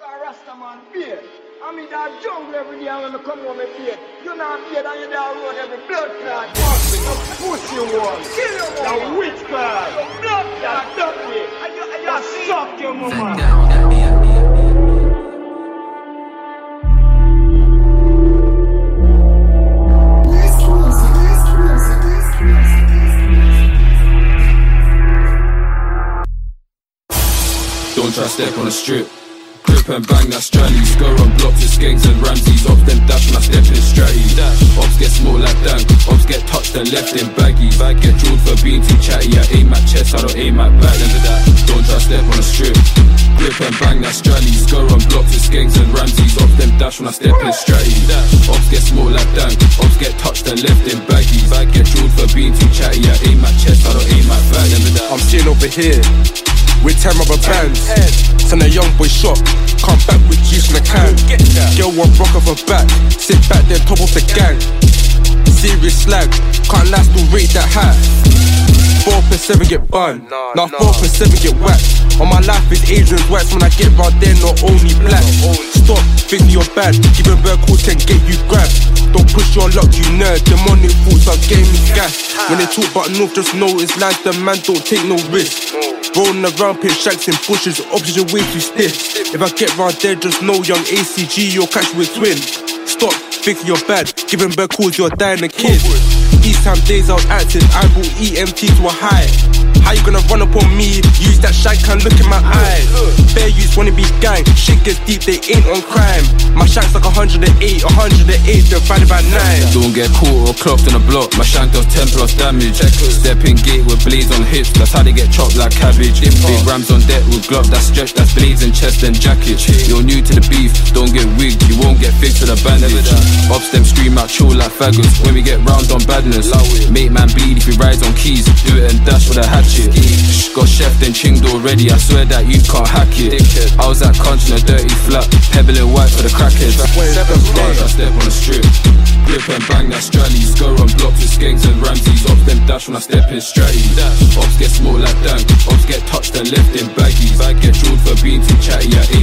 Rastaman beard. I mean that jungle every day when I come home and beard. You know beard and you down road every blood clot. Pussy one. Kill your mama. The witch clot. Blood clot. Dirty. That suck your mama. Don't try step on the strip. Grip and bang, that's strally. Scur on blocks with skanks and Ramses. Ops them dash when I step in stratty. Ops get small like dang. Ops get touched and left in baggies. Get drilled for being too chatty. I aim at chest, I don't aim at back. Don't try step on the strip. Grip and bang, that's strally. Scur on blocks with skanks and Ramses. Ops them dash when I step in stratty. Ops get small like dang. Ops get touched and left in baggies. Get drilled for being too chatty. I aim at chest, I don't aim at back. I'm sitting over here with 10 rubber bands. Send a young boy shot, come back with juice in a can. Girl want rock off her back, sit back there top of the gang. Serious slag, can't lie, still rate that high. 4/7 get bun, now 4/7 get whacked. On my life is Asians wax, when I get round there not only black. Stop, thinking you're bad, giving bird calls can get you grabbed. Don't push your luck, you nerd, demonic thoughts are getting me gas. When they talk about north, just know it's like the man don't take no risk. Rolling around, pit shacks in bushes, options are way too stiff. If I get round there, just know young ACG, you'll catch with twin. Stop, thinking you're bad, giving bird calls, you're dying a kid. East time days I was active, I brought EMT to a high. How you gonna run up on me? Use that shag, can't look in my eyes. Fair use wanna be gang, shit gets deep, they ain't on crime. My shank's like 108 divided by 9. Don't get caught or clocked on the block, my shank does 10 plus damage. Step in gate with blades on hips, that's how they get chopped like cabbage. Big rams on deck with gloves that stretch, that's blades and chest and jacket. You're new to the beef, don't get wigged, you won't get fixed with a bandage. Ops them scream out chill like faggots, when we get round on badness. Make man bleed if he rides on keys, do it and dash with a hatchet. Got chef then chinged already, I swear that you can't hack it. I was at Conch in a dirty flat, pebble and white for the crackheads. I step on the strip, grip and bang, that strally. Scur on blocks with skanks and Ramses. Ops them dash when I step in stratty. Ops get small like dang, ops get touched and left in baggies. Get drilled for being too chatty, I